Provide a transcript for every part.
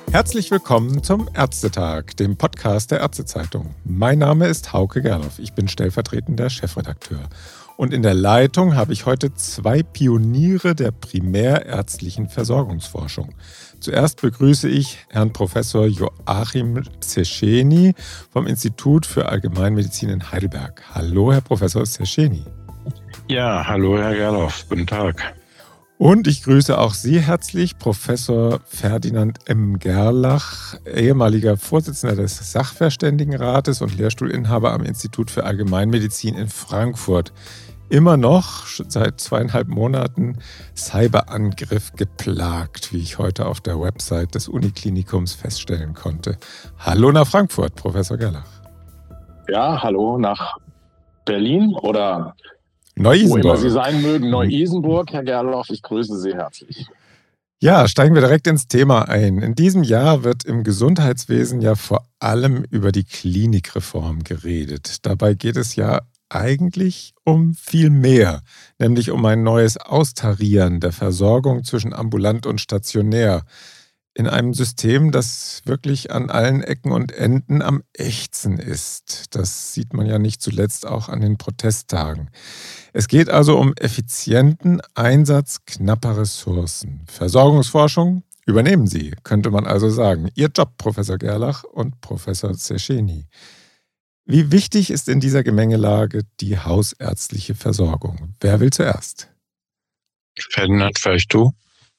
Herzlich willkommen zum Ärztetag, dem Podcast der Ärztezeitung. Mein Name ist Hauke Gerloff, ich bin stellvertretender Chefredakteur. Und in der Leitung habe ich heute zwei Pioniere der primärärztlichen Versorgungsforschung. Zuerst begrüße ich Herrn Professor Joachim Szecheny vom Institut für Allgemeinmedizin in Heidelberg. Hallo, Herr Professor Szecheny. Ja, hallo, Herr Gerloff. Guten Tag. Und ich grüße auch Sie herzlich, Professor Ferdinand M. Gerlach, ehemaliger Vorsitzender des Sachverständigenrates und Lehrstuhlinhaber am Institut für Allgemeinmedizin in Frankfurt. Immer noch seit 2,5 Monaten Cyberangriff geplagt, wie ich heute auf der Website des Uniklinikums feststellen konnte. Hallo nach Frankfurt, Professor Gerlach. Ja, hallo nach Berlin oder Neu-Isenburg. Wo immer Sie sein mögen. Neu-Isenburg, Herr Gerloff, ich grüße Sie herzlich. Ja, steigen wir direkt ins Thema ein. In diesem Jahr wird im Gesundheitswesen ja vor allem über die Klinikreform geredet. Dabei geht es ja eigentlich um viel mehr, nämlich um ein neues Austarieren der Versorgung zwischen ambulant und stationär in einem System, das wirklich an allen Ecken und Enden am ächzen ist. Das sieht man ja nicht zuletzt auch an den Protesttagen. Es geht also um effizienten Einsatz knapper Ressourcen. Versorgungsforschung übernehmen Sie, könnte man also sagen. Ihr Job, Professor Gerlach und Professor Szecheny. Wie wichtig ist in dieser Gemengelage die hausärztliche Versorgung? Wer will zuerst? Ferdinand, vielleicht du?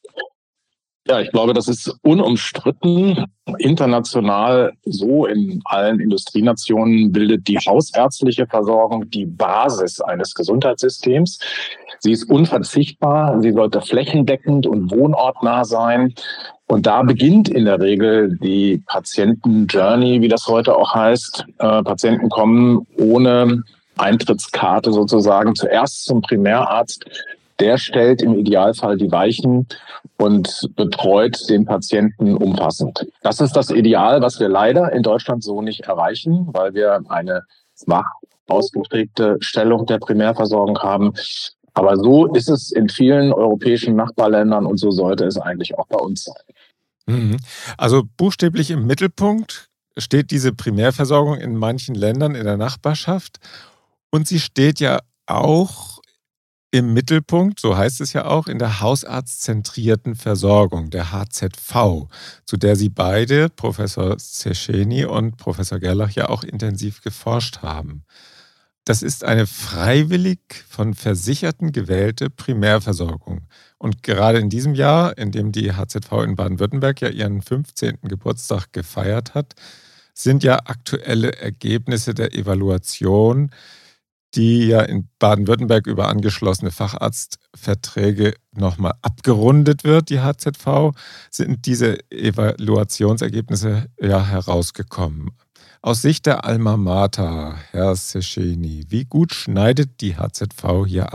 Ja, ich glaube, das ist unumstritten. International, so in allen Industrienationen, bildet die hausärztliche Versorgung die Basis eines Gesundheitssystems. Sie ist unverzichtbar, sie sollte flächendeckend und wohnortnah sein. Und da beginnt in der Regel die Patienten-Journey, wie das heute auch heißt. Patienten kommen ohne Eintrittskarte sozusagen zuerst zum Primärarzt. Der stellt im Idealfall die Weichen und betreut den Patienten umfassend. Das ist das Ideal, was wir leider in Deutschland so nicht erreichen, weil wir eine schwach ausgeprägte Stellung der Primärversorgung haben. Aber so ist es in vielen europäischen Nachbarländern und so sollte es eigentlich auch bei uns sein. Also buchstäblich im Mittelpunkt steht diese Primärversorgung in manchen Ländern in der Nachbarschaft und sie steht ja auch im Mittelpunkt, so heißt es ja auch, in der hausarztzentrierten Versorgung, der HZV, zu der Sie beide, Professor Szecheny und Professor Gerlach, ja auch intensiv geforscht haben. Das ist eine freiwillig von Versicherten gewählte Primärversorgung. Und gerade in diesem Jahr, in dem die HZV in Baden-Württemberg ja ihren 15. Geburtstag gefeiert hat, sind ja aktuelle Ergebnisse der Evaluation, die ja in Baden-Württemberg über angeschlossene Facharztverträge nochmal abgerundet wird, die HZV, sind diese Evaluationsergebnisse ja herausgekommen. Aus Sicht der Alma Mater, Herr Szecheny, wie gut schneidet die HZV hier ab?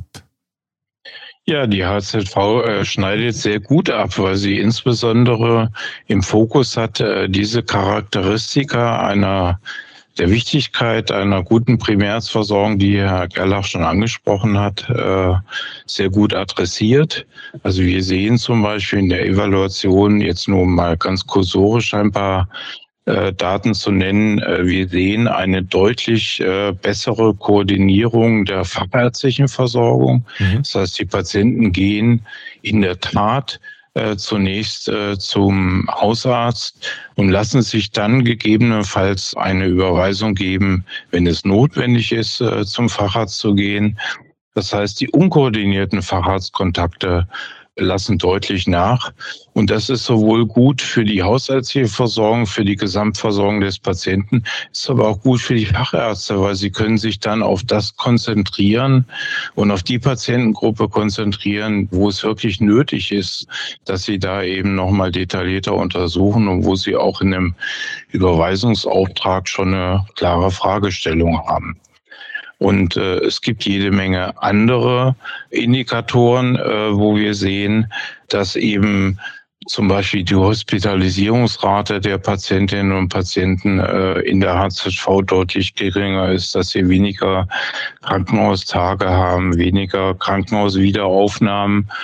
Ja, die HZV schneidet sehr gut ab, weil sie insbesondere im Fokus hat diese Charakteristika der Wichtigkeit einer guten Primärarztversorgung, die Herr Gerlach schon angesprochen hat, sehr gut adressiert. Also wir sehen zum Beispiel in der Evaluation, jetzt nur mal ganz kursorisch ein paar Daten zu nennen, wir sehen eine deutlich bessere Koordinierung der fachärztlichen Versorgung. Das heißt, die Patienten gehen in der Tat zunächst zum Hausarzt und lassen sich dann gegebenenfalls eine Überweisung geben, wenn es notwendig ist, zum Facharzt zu gehen. Das heißt, die unkoordinierten Facharztkontakte lassen deutlich nach. Und das ist sowohl gut für die hausärztliche Versorgung, für die Gesamtversorgung des Patienten, ist aber auch gut für die Fachärzte, weil sie können sich dann auf das konzentrieren und auf die Patientengruppe konzentrieren, wo es wirklich nötig ist, dass sie da eben nochmal detaillierter untersuchen und wo sie auch in einem Überweisungsauftrag schon eine klare Fragestellung haben. Und es gibt jede Menge andere Indikatoren, wo wir sehen, dass eben zum Beispiel die Hospitalisierungsrate der Patientinnen und Patienten in der HZV deutlich geringer ist, dass sie weniger Krankenhaustage haben, weniger Krankenhauswiederaufnahmen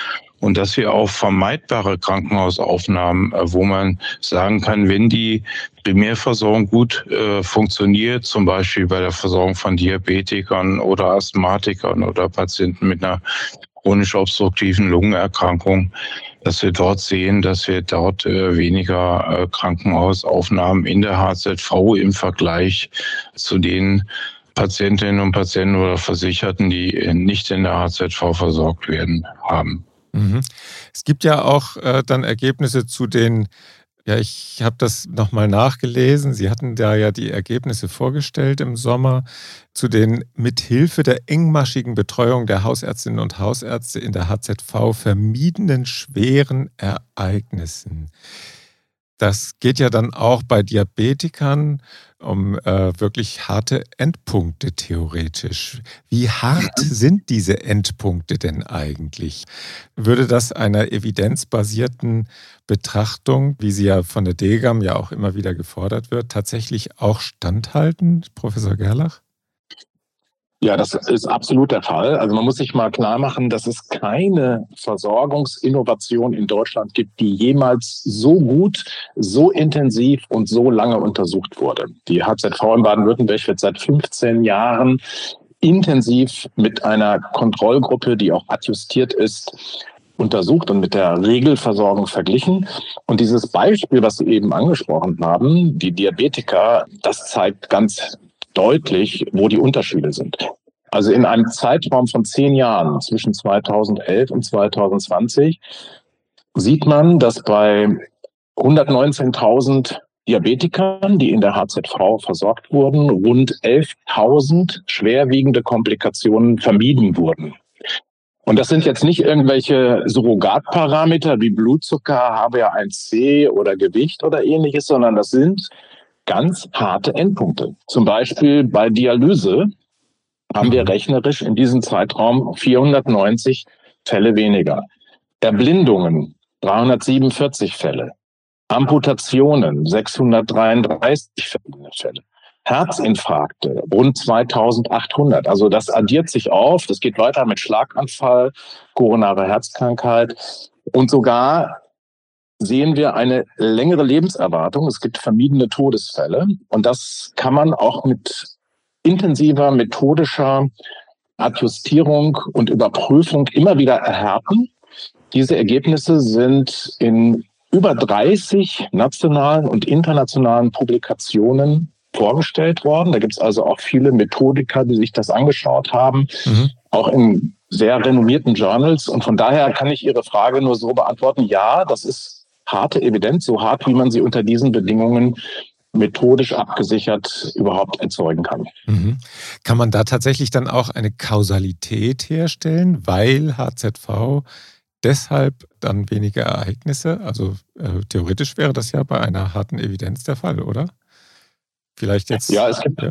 und dass wir auch vermeidbare Krankenhausaufnahmen, wo man sagen kann, wenn die Primärversorgung gut funktioniert, zum Beispiel bei der Versorgung von Diabetikern oder Asthmatikern oder Patienten mit einer chronisch obstruktiven Lungenerkrankung, dass wir dort sehen, dass wir dort weniger Krankenhausaufnahmen in der HZV im Vergleich zu den Patientinnen und Patienten oder Versicherten, die nicht in der HZV versorgt werden, haben. Es gibt ja auch dann Ergebnisse zu den, ja, ich habe das nochmal nachgelesen, Sie hatten da ja die Ergebnisse vorgestellt im Sommer, zu den mithilfe der engmaschigen Betreuung der Hausärztinnen und Hausärzte in der HZV vermiedenen schweren Ereignissen. Das geht ja dann auch bei Diabetikern um wirklich harte Endpunkte theoretisch. Wie hart sind diese Endpunkte denn eigentlich? Würde das einer evidenzbasierten Betrachtung, wie sie ja von der DGAM ja auch immer wieder gefordert wird, tatsächlich auch standhalten, Professor Gerlach? Ja, das ist absolut der Fall. Also man muss sich mal klar machen, dass es keine Versorgungsinnovation in Deutschland gibt, die jemals so gut, so intensiv und so lange untersucht wurde. Die HZV in Baden-Württemberg wird seit 15 Jahren intensiv mit einer Kontrollgruppe, die auch adjustiert ist, untersucht und mit der Regelversorgung verglichen. Und dieses Beispiel, was Sie eben angesprochen haben, die Diabetiker, das zeigt ganz deutlich, wo die Unterschiede sind. Also in einem Zeitraum von 10 Jahren, zwischen 2011 und 2020, sieht man, dass bei 119.000 Diabetikern, die in der HZV versorgt wurden, rund 11.000 schwerwiegende Komplikationen vermieden wurden. Und das sind jetzt nicht irgendwelche Surrogatparameter wie Blutzucker, HbA1c oder Gewicht oder ähnliches, sondern das sind ganz harte Endpunkte. Zum Beispiel bei Dialyse haben wir rechnerisch in diesem Zeitraum 490 Fälle weniger. Erblindungen 347 Fälle. Amputationen 633 Fälle. Herzinfarkte rund 2800. Also das addiert sich auf. Das geht weiter mit Schlaganfall, koronare Herzkrankheit und sogar sehen wir eine längere Lebenserwartung. Es gibt vermiedene Todesfälle und das kann man auch mit intensiver methodischer Adjustierung und Überprüfung immer wieder erhärten. Diese Ergebnisse sind in über 30 nationalen und internationalen Publikationen vorgestellt worden. Da gibt es also auch viele Methodiker, die sich das angeschaut haben, auch in sehr renommierten Journals. Und von daher kann ich Ihre Frage nur so beantworten, ja, das ist harte Evidenz, so hart, wie man sie unter diesen Bedingungen methodisch abgesichert überhaupt erzeugen kann. Kann man da tatsächlich dann auch eine Kausalität herstellen, weil HZV deshalb dann weniger Ereignisse? Also theoretisch wäre das ja bei einer harten Evidenz der Fall, oder? Vielleicht jetzt. Ja, es gibt.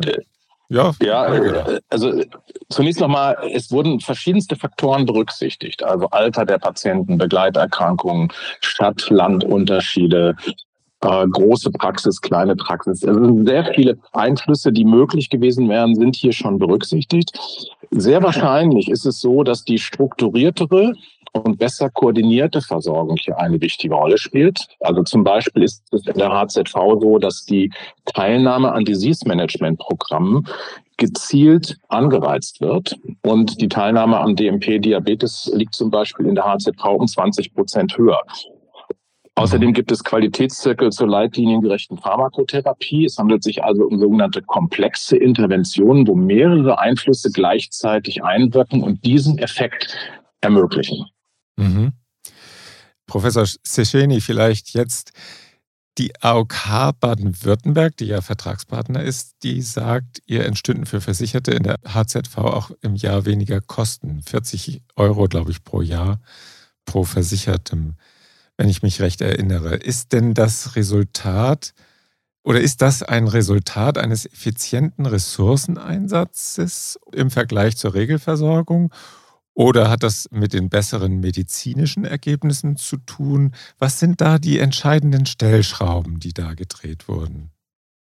Also zunächst nochmal, es wurden verschiedenste Faktoren berücksichtigt. Also Alter der Patienten, Begleiterkrankungen, Stadt-Land-Unterschiede, große Praxis, kleine Praxis. Also sehr viele Einflüsse, die möglich gewesen wären, sind hier schon berücksichtigt. Sehr wahrscheinlich ist es so, dass die strukturiertere und besser koordinierte Versorgung hier eine wichtige Rolle spielt. Also zum Beispiel ist es in der HZV so, dass die Teilnahme an Disease-Management-Programmen gezielt angereizt wird. Und die Teilnahme am DMP-Diabetes liegt zum Beispiel in der HZV um 20% höher. Außerdem gibt es Qualitätszirkel zur leitliniengerechten Pharmakotherapie. Es handelt sich also um sogenannte komplexe Interventionen, wo mehrere Einflüsse gleichzeitig einwirken und diesen Effekt ermöglichen. Professor Szecheny, vielleicht jetzt die AOK Baden-Württemberg, die ja Vertragspartner ist, die sagt, ihr entstünden für Versicherte in der HZV auch im Jahr weniger Kosten. 40 €, glaube ich, pro Jahr pro Versichertem, wenn ich mich recht erinnere. Ist denn das Resultat oder ist das ein Resultat eines effizienten Ressourceneinsatzes im Vergleich zur Regelversorgung? Oder hat das mit den besseren medizinischen Ergebnissen zu tun? Was sind da die entscheidenden Stellschrauben, die da gedreht wurden?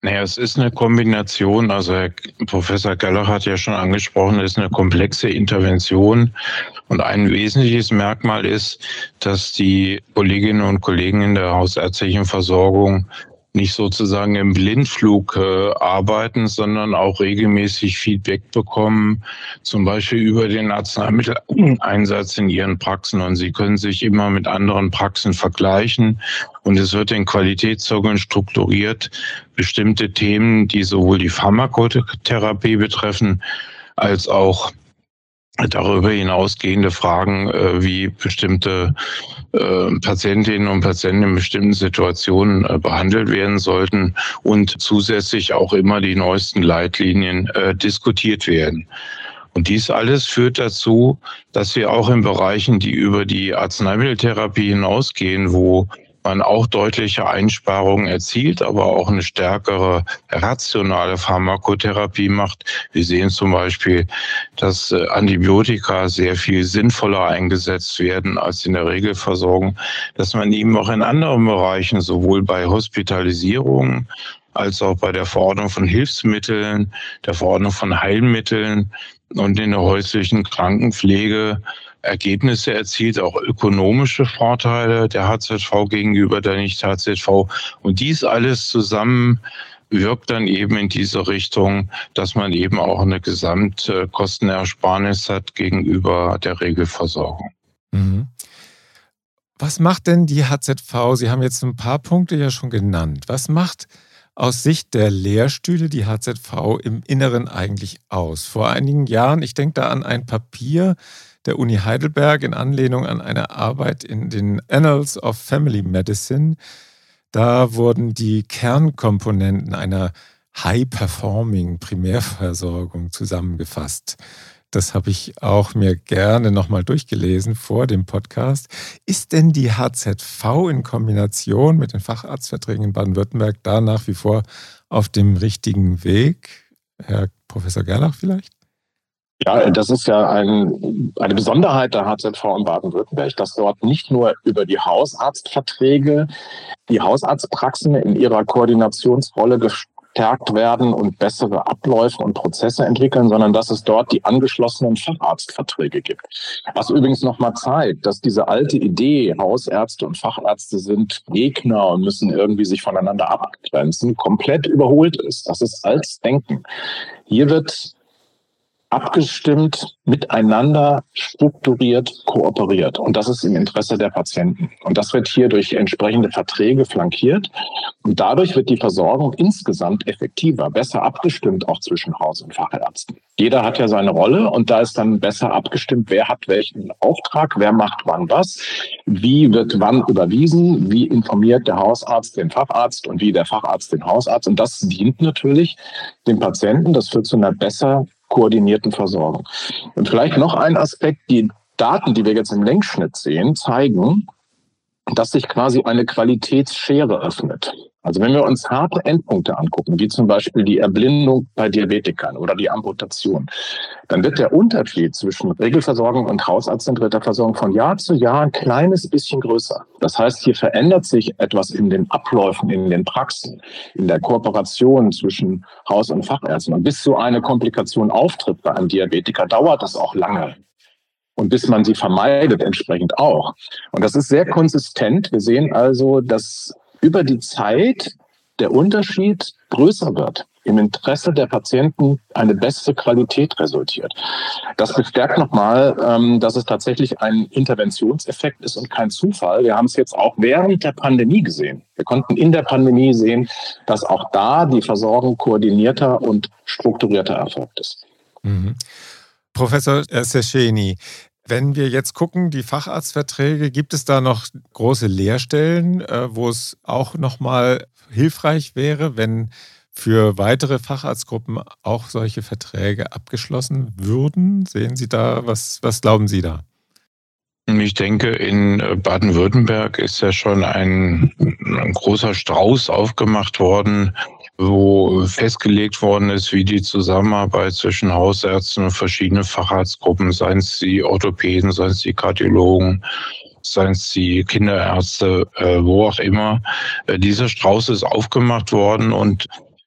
Naja, es ist eine Kombination. Also Herr Professor Gerlach hat ja schon angesprochen, es ist eine komplexe Intervention. Und ein wesentliches Merkmal ist, dass die Kolleginnen und Kollegen in der hausärztlichen Versorgung nicht sozusagen im Blindflug arbeiten, sondern auch regelmäßig Feedback bekommen, zum Beispiel über den Arzneimitteleinsatz in ihren Praxen. Und sie können sich immer mit anderen Praxen vergleichen. Und es wird in Qualitätszirkeln strukturiert, bestimmte Themen, die sowohl die Pharmakotherapie betreffen, als auch darüber hinausgehende Fragen, wie bestimmte Patientinnen und Patienten in bestimmten Situationen behandelt werden sollten und zusätzlich auch immer die neuesten Leitlinien diskutiert werden. Und dies alles führt dazu, dass wir auch in Bereichen, die über die Arzneimitteltherapie hinausgehen, wo man auch deutliche Einsparungen erzielt, aber auch eine stärkere rationale Pharmakotherapie macht. Wir sehen zum Beispiel, dass Antibiotika sehr viel sinnvoller eingesetzt werden als in der Regelversorgung, dass man eben auch in anderen Bereichen, sowohl bei Hospitalisierungen als auch bei der Verordnung von Hilfsmitteln, der Verordnung von Heilmitteln und in der häuslichen Krankenpflege Ergebnisse erzielt, auch ökonomische Vorteile der HZV gegenüber der Nicht-HZV. Und dies alles zusammen wirkt dann eben in diese Richtung, dass man eben auch eine Gesamtkostenersparnis hat gegenüber der Regelversorgung. Mhm. Was macht denn die HZV? Sie haben jetzt ein paar Punkte ja schon genannt. Was macht aus Sicht der Lehrstühle die HZV im Inneren eigentlich aus? Vor einigen Jahren, ich denke da an ein Papier der Uni Heidelberg in Anlehnung an eine Arbeit in den Annals of Family Medicine. Da wurden die Kernkomponenten einer High-Performing Primärversorgung zusammengefasst. Das habe ich auch mir gerne nochmal durchgelesen vor dem Podcast. Ist denn die HZV in Kombination mit den Facharztverträgen in Baden-Württemberg da nach wie vor auf dem richtigen Weg? Herr Professor Gerlach vielleicht? Ja, das ist ja eine Besonderheit der HZV in Baden-Württemberg, dass dort nicht nur über die Hausarztverträge die Hausarztpraxen in ihrer Koordinationsrolle gestärkt werden und bessere Abläufe und Prozesse entwickeln, sondern dass es dort die angeschlossenen Facharztverträge gibt. Was übrigens nochmal zeigt, dass diese alte Idee, Hausärzte und Fachärzte sind Gegner und müssen irgendwie sich voneinander abgrenzen, komplett überholt ist. Das ist altes Denken. Hier wird abgestimmt, miteinander strukturiert, kooperiert. Und das ist im Interesse der Patienten. Und das wird hier durch entsprechende Verträge flankiert. Und dadurch wird die Versorgung insgesamt effektiver, besser abgestimmt, auch zwischen Haus- und Fachärzten. Jeder hat ja seine Rolle und da ist dann besser abgestimmt, wer hat welchen Auftrag, wer macht wann was, wie wird wann überwiesen, wie informiert der Hausarzt den Facharzt und wie der Facharzt den Hausarzt. Und das dient natürlich dem Patienten. Das führt zu einer besser koordinierten Versorgung. Und vielleicht noch ein Aspekt, die Daten, die wir jetzt im Längsschnitt sehen, zeigen, dass sich quasi eine Qualitätsschere öffnet. Also wenn wir uns harte Endpunkte angucken, wie zum Beispiel die Erblindung bei Diabetikern oder die Amputation, dann wird der Unterschied zwischen Regelversorgung und hausarztzentrierter Versorgung von Jahr zu Jahr ein kleines bisschen größer. Das heißt, hier verändert sich etwas in den Abläufen, in den Praxen, in der Kooperation zwischen Haus- und Fachärzten. Und bis so eine Komplikation auftritt bei einem Diabetiker, dauert das auch lange. Und bis man sie vermeidet, entsprechend auch. Und das ist sehr konsistent. Wir sehen also, dass über die Zeit der Unterschied größer wird. Im Interesse der Patienten eine bessere Qualität resultiert. Das bestärkt nochmal, dass es tatsächlich ein Interventionseffekt ist und kein Zufall. Wir haben es jetzt auch während der Pandemie gesehen. Wir konnten in der Pandemie sehen, dass auch da die Versorgung koordinierter und strukturierter erfolgt ist. Mhm. Professor Szecheny, wenn wir jetzt gucken, die Facharztverträge, gibt es da noch große Leerstellen, wo es auch nochmal hilfreich wäre, wenn für weitere Facharztgruppen auch solche Verträge abgeschlossen würden? Sehen Sie da, was glauben Sie da? Ich denke, in Baden-Württemberg ist ja schon ein großer Strauß aufgemacht worden, wo festgelegt worden ist, wie die Zusammenarbeit zwischen Hausärzten und verschiedenen Facharztgruppen, seien es die Orthopäden, seien es die Kardiologen, seien es die Kinderärzte, wo auch immer. Dieser Strauß ist aufgemacht worden und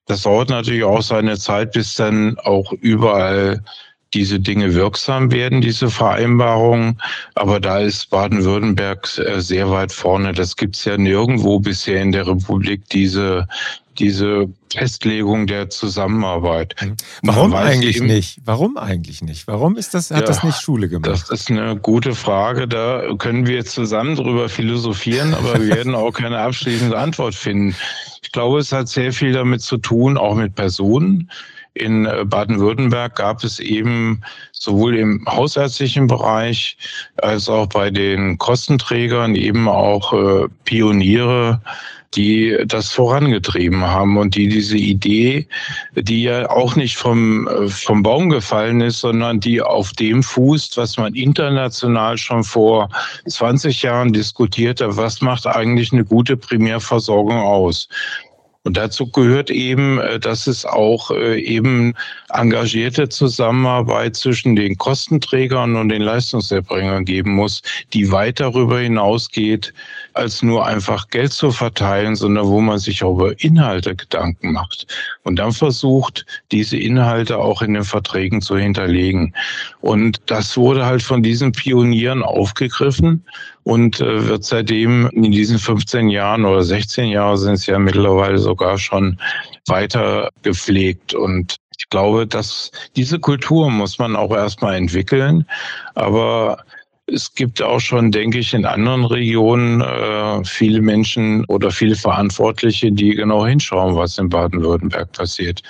Das dauert natürlich auch seine Zeit, bis dann auch überall diese Dinge wirksam werden, diese Vereinbarungen. Aber da ist Baden-Württemberg sehr weit vorne. Das gibt's ja nirgendwo bisher in der Republik, diese Festlegung der Zusammenarbeit. Warum eigentlich nicht? Warum eigentlich nicht? Warum hat das nicht Schule gemacht? Das ist eine gute Frage. Da können wir zusammen drüber philosophieren, aber wir werden auch keine abschließende Antwort finden. Ich glaube, es hat sehr viel damit zu tun, auch mit Personen. In Baden-Württemberg gab es eben sowohl im hausärztlichen Bereich als auch bei den Kostenträgern eben auch Pioniere, die das vorangetrieben haben und die diese Idee, die ja auch nicht vom Baum gefallen ist, sondern die auf dem fußt, was man international schon vor 20 Jahren diskutiert hat, was macht eigentlich eine gute Primärversorgung aus? Und dazu gehört eben, dass es auch eben engagierte Zusammenarbeit zwischen den Kostenträgern und den Leistungserbringern geben muss, die weit darüber hinausgeht, als nur einfach Geld zu verteilen, sondern wo man sich auch über Inhalte Gedanken macht und dann versucht, diese Inhalte auch in den Verträgen zu hinterlegen. Und das wurde halt von diesen Pionieren aufgegriffen und wird seitdem in diesen 15 Jahren oder 16 Jahre sind es ja mittlerweile sogar schon weiter gepflegt. Und ich glaube, dass diese Kultur muss man auch erstmal entwickeln. Aber es gibt auch schon, denke ich, in anderen Regionen viele Menschen oder viele Verantwortliche, die genau hinschauen, was in Baden-Württemberg passiert.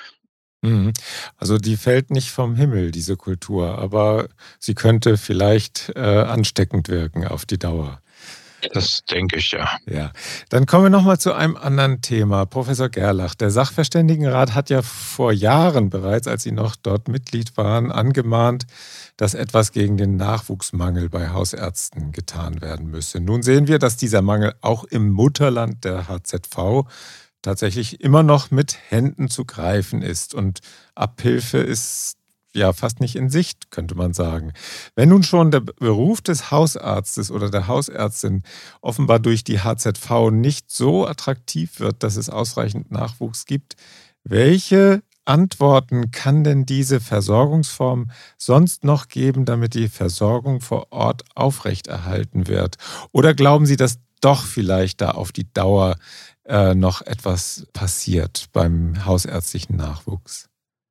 Also die fällt nicht vom Himmel, diese Kultur, aber sie könnte vielleicht ansteckend wirken auf die Dauer. Das denke ich, ja. Ja, dann kommen wir nochmal zu einem anderen Thema. Professor Gerlach, der Sachverständigenrat hat ja vor Jahren bereits, als Sie noch dort Mitglied waren, angemahnt, dass etwas gegen den Nachwuchsmangel bei Hausärzten getan werden müsse. Nun sehen wir, dass dieser Mangel auch im Mutterland der HZV tatsächlich immer noch mit Händen zu greifen ist und Abhilfe ist ja fast nicht in Sicht, könnte man sagen. Wenn nun schon der Beruf des Hausarztes oder der Hausärztin offenbar durch die HZV nicht so attraktiv wird, dass es ausreichend Nachwuchs gibt, welche Antworten kann denn diese Versorgungsform sonst noch geben, damit die Versorgung vor Ort aufrechterhalten wird? Oder glauben Sie, dass doch vielleicht da auf die Dauer noch etwas passiert beim hausärztlichen Nachwuchs?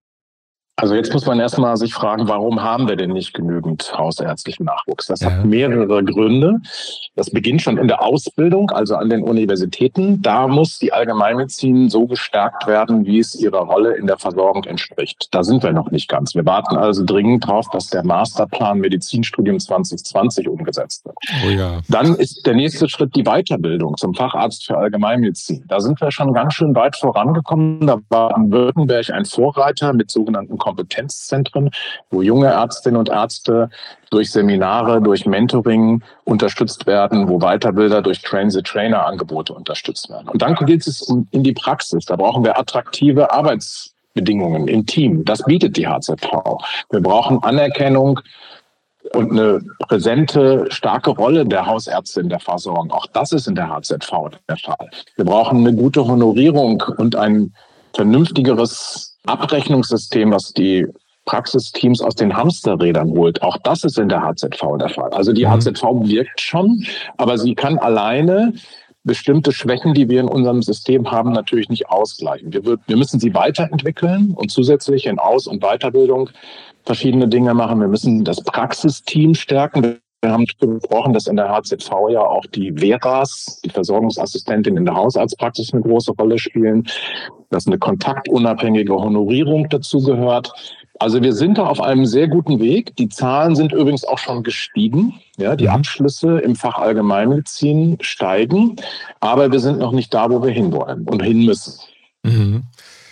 Also jetzt muss man erstmal sich fragen, warum haben wir denn nicht genügend hausärztlichen Nachwuchs? Das hat mehrere Gründe. Das beginnt schon in der Ausbildung, also an den Universitäten. Da muss die Allgemeinmedizin so gestärkt werden, wie es ihrer Rolle in der Versorgung entspricht. Da sind wir noch nicht ganz. Wir warten also dringend darauf, dass der Masterplan Medizinstudium 2020 umgesetzt wird. Oh ja. Dann ist der nächste Schritt die Weiterbildung zum Facharzt für Allgemeinmedizin. Da sind wir schon ganz schön weit vorangekommen. Da war Baden-Württemberg ein Vorreiter mit sogenannten Kompetenzzentren, wo junge Ärztinnen und Ärzte durch Seminare, durch Mentoring unterstützt werden, wo Weiterbilder durch Train-the-Trainer-Angebote unterstützt werden. Und dann geht es in die Praxis. Da brauchen wir attraktive Arbeitsbedingungen im Team. Das bietet die HZV. Wir brauchen Anerkennung und eine präsente, starke Rolle der Hausärzte in der Versorgung. Auch das ist in der HZV der Fall. Wir brauchen eine gute Honorierung und ein vernünftigeres Abrechnungssystem, was die Praxisteams aus den Hamsterrädern holt. Auch das ist in der HZV der Fall. Also die HZV wirkt schon, aber sie kann alleine bestimmte Schwächen, die wir in unserem System haben, natürlich nicht ausgleichen. Wir müssen sie weiterentwickeln und zusätzlich in Aus- und Weiterbildung verschiedene Dinge machen. Wir müssen das Praxisteam stärken. Wir haben besprochen, dass in der HZV ja auch die Veras, die Versorgungsassistentin in der Hausarztpraxis, eine große Rolle spielen, dass eine kontaktunabhängige Honorierung dazu gehört. Also wir sind da auf einem sehr guten Weg. Die Zahlen sind übrigens auch schon gestiegen. Ja, die Abschlüsse im Fach Allgemeinmedizin steigen, aber wir sind noch nicht da, wo wir hinwollen und hin müssen. Mhm.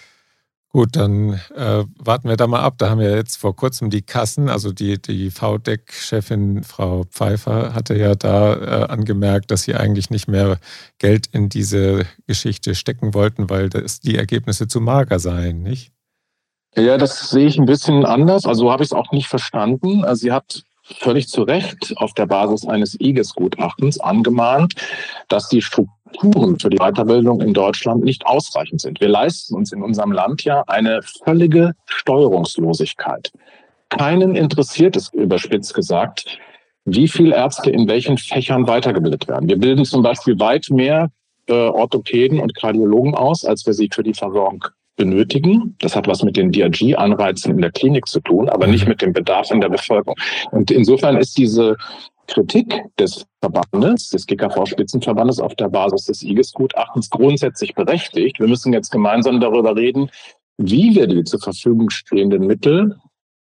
Gut, dann warten wir da mal ab. Da haben wir jetzt vor kurzem die Kassen, also die VDEC-Chefin Frau Pfeiffer hatte ja da angemerkt, dass sie eigentlich nicht mehr Geld in diese Geschichte stecken wollten, weil die Ergebnisse zu mager seien, nicht? Ja, das sehe ich ein bisschen anders. Also so habe ich es auch nicht verstanden. Also sie hat völlig zu Recht auf der Basis eines IGES-Gutachtens angemahnt, dass die Strukturen Strukturen für die Weiterbildung in Deutschland nicht ausreichend sind. Wir leisten uns in unserem Land ja eine völlige Steuerungslosigkeit. Keinen interessiert es, überspitzt gesagt, wie viele Ärzte in welchen Fächern weitergebildet werden. Wir bilden zum Beispiel weit mehr Orthopäden und Kardiologen aus, als wir sie für die Versorgung benötigen. Das hat was mit den DRG-Anreizen in der Klinik zu tun, aber nicht mit dem Bedarf in der Bevölkerung. Und insofern ist diese Kritik des Verbandes, des GKV-Spitzenverbandes auf der Basis des IGES-Gutachtens grundsätzlich berechtigt. Wir müssen jetzt gemeinsam darüber reden, wie wir die zur Verfügung stehenden Mittel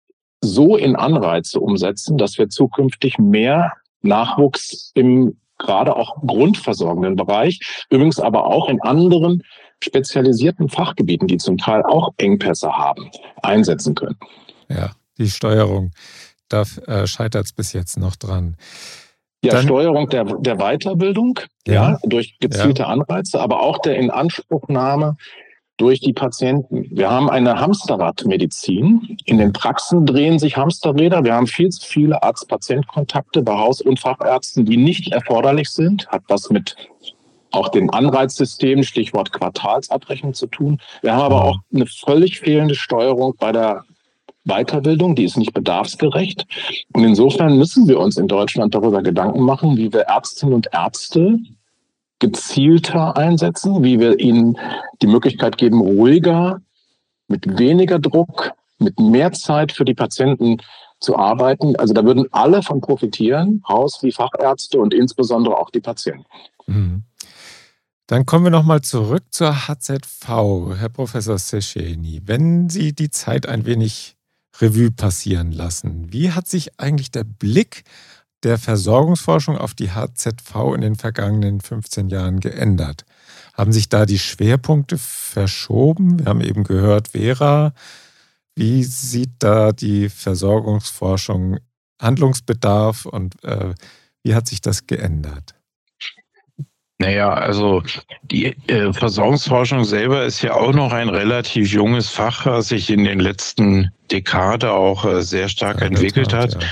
so in Anreize umsetzen, dass wir zukünftig mehr Nachwuchs im gerade auch grundversorgenden Bereich, übrigens aber auch in anderen spezialisierten Fachgebieten, die zum Teil auch Engpässe haben, einsetzen können. Ja, die Steuerung, da scheitert es bis jetzt noch dran. Ja, dann, Steuerung der Weiterbildung, durch gezielte Anreize, aber auch der Inanspruchnahme durch die Patienten. Wir haben eine Hamsterradmedizin. In den Praxen drehen sich Hamsterräder. Wir haben viel zu viele Arzt-Patient-Kontakte bei Haus- und Fachärzten, die nicht erforderlich sind. Hat was mit auch dem Anreizsystem, Stichwort Quartalsabrechnung zu tun. Wir haben aber auch eine völlig fehlende Steuerung bei der Weiterbildung, die ist nicht bedarfsgerecht. Und insofern müssen wir uns in Deutschland darüber Gedanken machen, wie wir Ärztinnen und Ärzte gezielter einsetzen, wie wir ihnen die Möglichkeit geben, ruhiger, mit weniger Druck, mit mehr Zeit für die Patienten zu arbeiten. Also da würden alle von profitieren, Haus- wie Fachärzte und insbesondere auch die Patienten. Mhm. Dann kommen wir nochmal zurück zur HZV, Herr Professor Szecheny. Wenn Sie die Zeit ein wenig Revue passieren lassen, wie hat sich eigentlich der Blick der Versorgungsforschung auf die HZV in den vergangenen 15 Jahren geändert? Haben sich da die Schwerpunkte verschoben? Wir haben eben gehört, Vera, wie sieht da die Versorgungsforschung Handlungsbedarf und wie hat sich das geändert? Naja, also die Versorgungsforschung selber ist ja auch noch ein relativ junges Fach, was sich in den letzten Dekaden auch sehr stark entwickelt hat. Ja.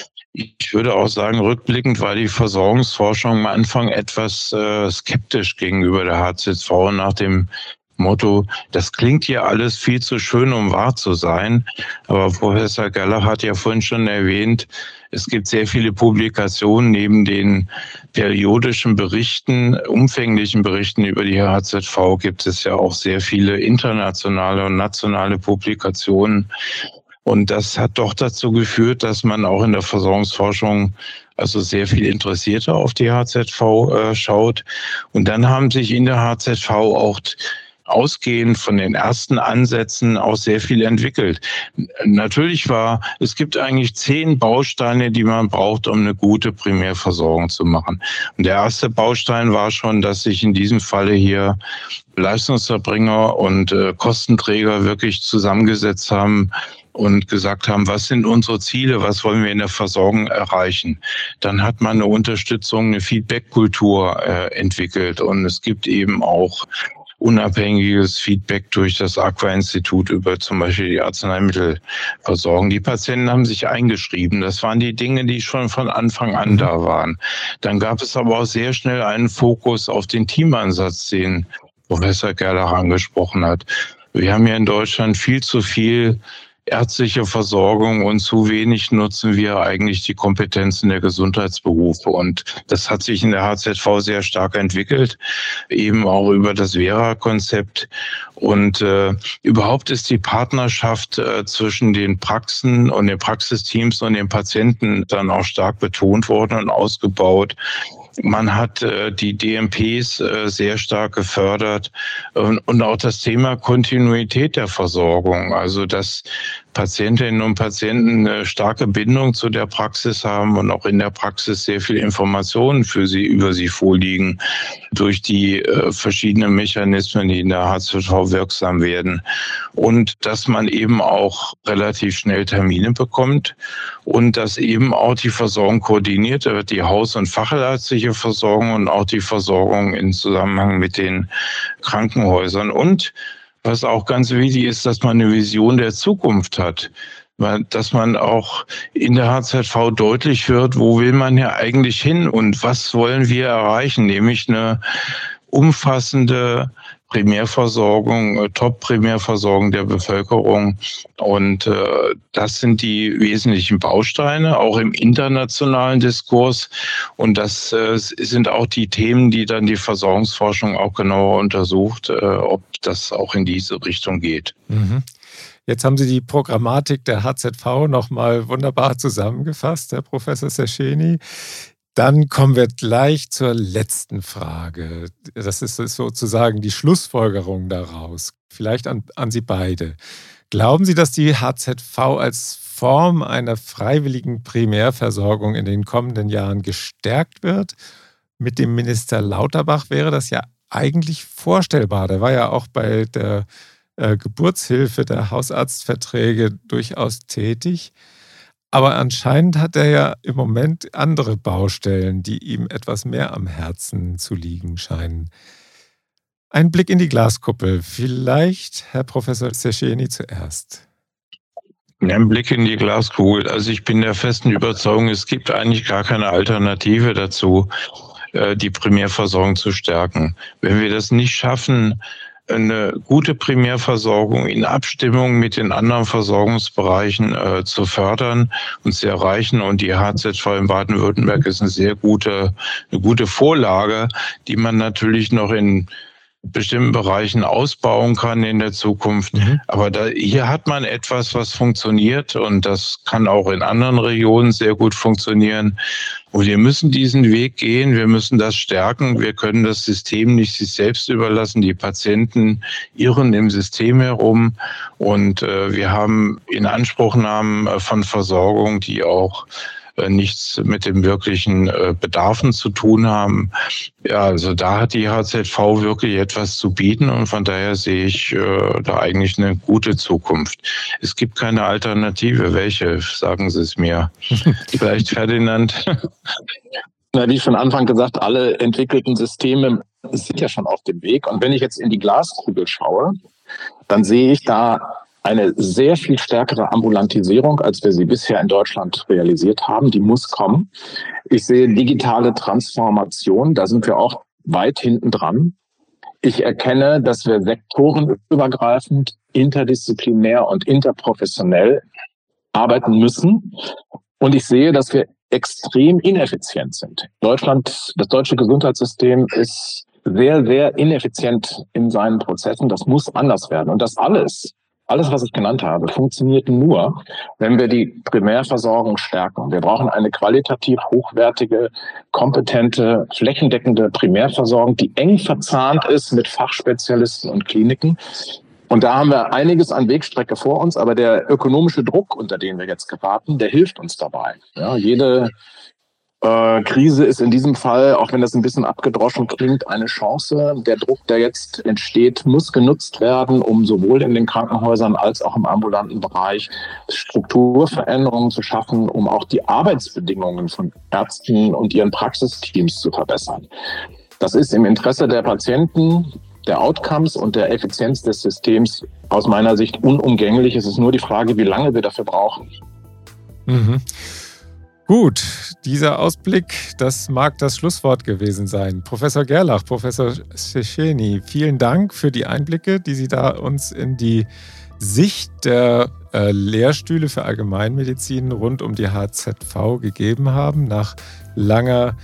Ich würde auch sagen, rückblickend war die Versorgungsforschung am Anfang etwas skeptisch gegenüber der HZV nach dem Motto, das klingt ja alles viel zu schön, um wahr zu sein. Aber Professor Gerlach hat ja vorhin schon erwähnt, es gibt sehr viele Publikationen neben den periodischen Berichten, umfänglichen Berichten über die HZV gibt es ja auch sehr viele internationale und nationale Publikationen. Und das hat doch dazu geführt, dass man auch in der Versorgungsforschung also sehr viel interessierter auf die HZV schaut. Und dann haben sich in der HZV auch ausgehend von den ersten Ansätzen auch sehr viel entwickelt. Natürlich es gibt eigentlich 10 Bausteine, die man braucht, um eine gute Primärversorgung zu machen. Und der erste Baustein war schon, dass sich in diesem Falle hier Leistungserbringer und Kostenträger wirklich zusammengesetzt haben und gesagt haben, was sind unsere Ziele, was wollen wir in der Versorgung erreichen. Dann hat man eine Unterstützung, eine Feedback-Kultur entwickelt und es gibt eben auch unabhängiges Feedback durch das Aqua-Institut über zum Beispiel die Arzneimittelversorgung. Die Patienten haben sich eingeschrieben. Das waren die Dinge, die schon von Anfang an da waren. Dann gab es aber auch sehr schnell einen Fokus auf den Teamansatz, den Professor Gerlach angesprochen hat. Wir haben ja in Deutschland viel zu viel ärztliche Versorgung und zu wenig nutzen wir eigentlich die Kompetenzen der Gesundheitsberufe. Und das hat sich in der HZV sehr stark entwickelt, eben auch über das Vera-Konzept. Und überhaupt ist die Partnerschaft zwischen den Praxen und den Praxisteams und den Patienten dann auch stark betont worden und ausgebaut. Man hat die DMPs sehr stark gefördert und auch das Thema Kontinuität der Versorgung, also dass Patientinnen und Patienten eine starke Bindung zu der Praxis haben und auch in der Praxis sehr viel Informationen über sie vorliegen durch die verschiedenen Mechanismen, die in der HZV wirksam werden. Und dass man eben auch relativ schnell Termine bekommt und dass eben auch die Versorgung koordiniert wird, die haus- und fachärztliche Versorgung und auch die Versorgung in Zusammenhang mit den Krankenhäusern. Und was auch ganz wichtig ist, dass man eine Vision der Zukunft hat. Dass man auch in der HZV deutlich wird, wo will man ja eigentlich hin und was wollen wir erreichen, nämlich eine umfassende Primärversorgung, Top-Primärversorgung der Bevölkerung. Und das sind die wesentlichen Bausteine, auch im internationalen Diskurs. Und das sind auch die Themen, die dann die Versorgungsforschung auch genauer untersucht, ob das auch in diese Richtung geht. Mhm. Jetzt haben Sie die Programmatik der HZV nochmal wunderbar zusammengefasst, Herr Professor Szecheny. Dann kommen wir gleich zur letzten Frage. Das ist sozusagen die Schlussfolgerung daraus. Vielleicht an Sie beide. Glauben Sie, dass die HZV als Form einer freiwilligen Primärversorgung in den kommenden Jahren gestärkt wird? Mit dem Minister Lauterbach wäre das ja eigentlich vorstellbar. Der war ja auch bei der Geburtshilfe der Hausarztverträge durchaus tätig. Aber anscheinend hat er ja im Moment andere Baustellen, die ihm etwas mehr am Herzen zu liegen scheinen. Ein Blick in die Glaskuppel. Vielleicht Herr Professor Szecheny zuerst. Ein Blick in die Glaskugel. Also ich bin der festen Überzeugung, es gibt eigentlich gar keine Alternative dazu, die Primärversorgung zu stärken. Wenn wir das nicht schaffen, eine gute Primärversorgung in Abstimmung mit den anderen Versorgungsbereichen zu fördern und zu erreichen. Und die HZV in Baden-Württemberg ist eine gute Vorlage, die man natürlich noch in bestimmten Bereichen ausbauen kann in der Zukunft. Aber hier hat man etwas, was funktioniert, und das kann auch in anderen Regionen sehr gut funktionieren. Und wir müssen diesen Weg gehen, wir müssen das stärken. Wir können das System nicht sich selbst überlassen. Die Patienten irren im System herum, und wir haben Inanspruchnahmen von Versorgung, die auch nichts mit dem wirklichen Bedarfen zu tun haben. Ja, also da hat die HZV wirklich etwas zu bieten, und von daher sehe ich da eigentlich eine gute Zukunft. Es gibt keine Alternative. Welche? Sagen Sie es mir. Vielleicht Ferdinand? Na, wie von Anfang gesagt, alle entwickelten Systeme sind ja schon auf dem Weg. Und wenn ich jetzt in die Glaskugel schaue, dann sehe ich da eine sehr viel stärkere Ambulantisierung, als wir sie bisher in Deutschland realisiert haben. Die muss kommen. Ich sehe digitale Transformation. Da sind wir auch weit hinten dran. Ich erkenne, dass wir sektorenübergreifend, interdisziplinär und interprofessionell arbeiten müssen. Und ich sehe, dass wir extrem ineffizient sind. Das deutsche Gesundheitssystem ist sehr, sehr ineffizient in seinen Prozessen. Das muss anders werden. Und das alles, was ich genannt habe, funktioniert nur, wenn wir die Primärversorgung stärken. Wir brauchen eine qualitativ hochwertige, kompetente, flächendeckende Primärversorgung, die eng verzahnt ist mit Fachspezialisten und Kliniken. Und da haben wir einiges an Wegstrecke vor uns, aber der ökonomische Druck, unter den wir jetzt geraten, der hilft uns dabei. Ja, jede Krise ist in diesem Fall, auch wenn das ein bisschen abgedroschen klingt, eine Chance. Der Druck, der jetzt entsteht, muss genutzt werden, um sowohl in den Krankenhäusern als auch im ambulanten Bereich Strukturveränderungen zu schaffen, um auch die Arbeitsbedingungen von Ärzten und ihren Praxisteams zu verbessern. Das ist im Interesse der Patienten, der Outcomes und der Effizienz des Systems aus meiner Sicht unumgänglich. Es ist nur die Frage, wie lange wir dafür brauchen. Mhm. Gut, dieser Ausblick, das mag das Schlusswort gewesen sein. Professor Gerlach, Professor Szecheny, vielen Dank für die Einblicke, die Sie da uns in die Sicht der Lehrstühle für Allgemeinmedizin rund um die HZV gegeben haben, nach langer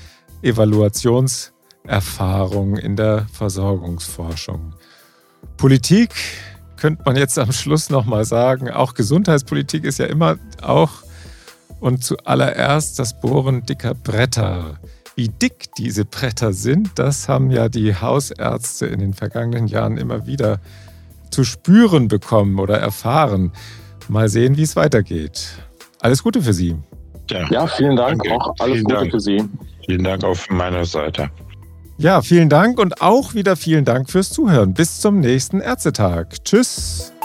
Evaluationserfahrung in der Versorgungsforschung. Politik könnte man jetzt am Schluss nochmal sagen, auch Gesundheitspolitik ist ja immer auch und zuallererst das Bohren dicker Bretter. Wie dick diese Bretter sind, das haben ja die Hausärzte in den vergangenen Jahren immer wieder zu spüren bekommen oder erfahren. Mal sehen, wie es weitergeht. Alles Gute für Sie. Ja, vielen Dank. Danke. Auch alles Gute für Sie. Vielen Dank auf meiner Seite. Ja, vielen Dank und auch wieder vielen Dank fürs Zuhören. Bis zum nächsten Ärztetag. Tschüss.